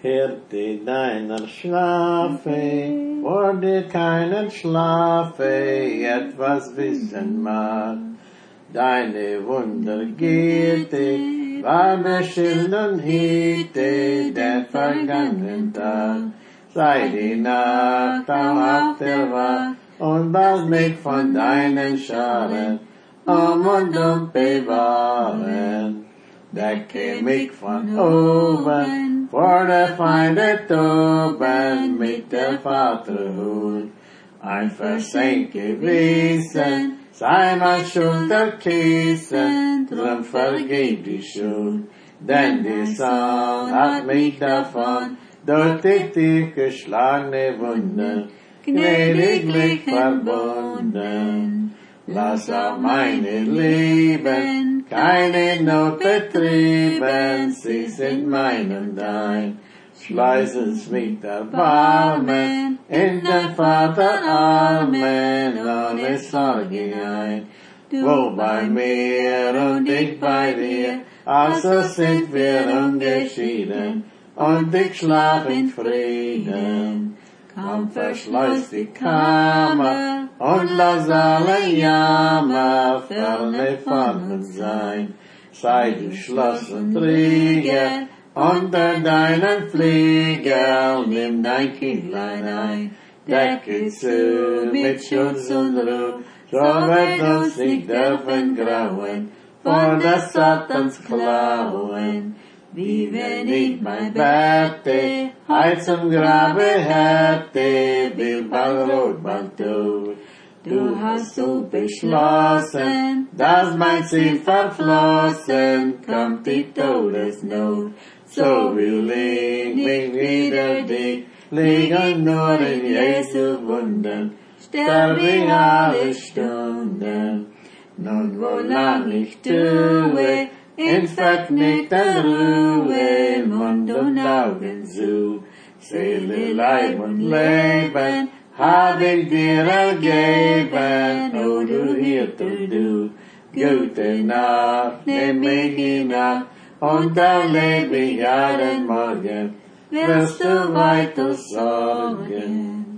Hirte deiner Schlafe, wurde keinen Schlafe, etwas wissen mag. Deine Wundergierte war beschild und hiete der vergangenen Tag. Sei die Nacht auf der Wacht und bald mich von deinen Scharen und bewahren. Decke mich von oben, vor der Feinde toben, mit der Vaterhut. Ein versenke Wesen, sei mein Schulterkissen, drum vergib die Schuld. Denn die Sohn hat mich davon, durch die tief geschlagene Wunden, gnädiglich verbunden. Lass auch meine Lieben keine Not betrieben, sie sind mein und dein. Schleiß uns mit Erbarmen in den Vaterarmen, ohne Sorge ein. Du bei mir und ich bei dir, also sind wir ungeschieden, und ich schlaf in Frieden. Komm, verschleuß die Kammer und lass alle Jammer ferne von uns sein. Sei du Schloss und Riegel unter deinen Flügel, nimm dein Kindlein ein, decke zu mit Schutz und Ruhe, so wird uns nicht dürfen grauen vor des Satans Klauen. Wie wenn ich mein Bette heut zum Grabe hätte, will bald rot, bald tot. Du hast so beschlossen, dass mein Ziel verflossen, kommt die Todesnot. So will ich mich wieder dich, liegen nur in Jesu Wunden, sterb ich alle Stunden. Nun wohlan ich tue, in verknickter Ruhe, Mund und Augen zu, Seele, Leib und Leben, hab ich dir ergeben, o du Hirte, du, gute Nacht, nimm mich in Nacht, und erlebe ich jeden Morgen, wirst du weiter sorgen.